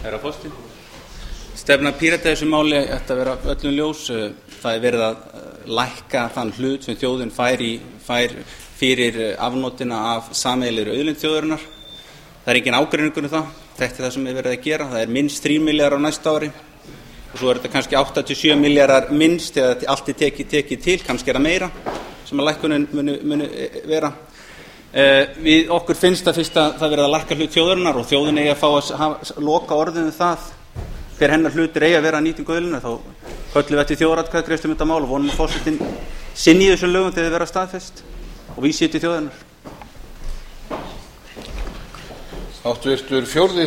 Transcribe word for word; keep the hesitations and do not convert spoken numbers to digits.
Herra forseti. Stefna Pírata í þessu máli ætti að vera öllum ljós. Það er verið að lækka þann hlut sem þjóðin fær, í, fær fyrir afnotina af sameiginlegri auðlind þjóðarinnar. Það er engin ágreiningur um það. Þetta er það sem er verið að gera. Það er minnst þrír milljarðar á næsta ári. Og svo er þetta kannski átta til sjö milljarðar minnst eða allt er tekið teki til, kannski er það meira sem að lækkunin muni, muni vera. Eh, við okkur finnst að fyrst að það verið að lækka hlut þjóðarinnar og þjóðin eigi að fá að hafa, loka orðinu það hver hennar hlutir eigi að vera að nýtingu auðlinda, þá köllum við eftir þjóðaratkvæðagreiðslu um þetta mál og vonum að forsetinn sinni í þessum lögum þegar þeir vera staðfest og vísi til þjóðarinnar. Háttvirtur fjórði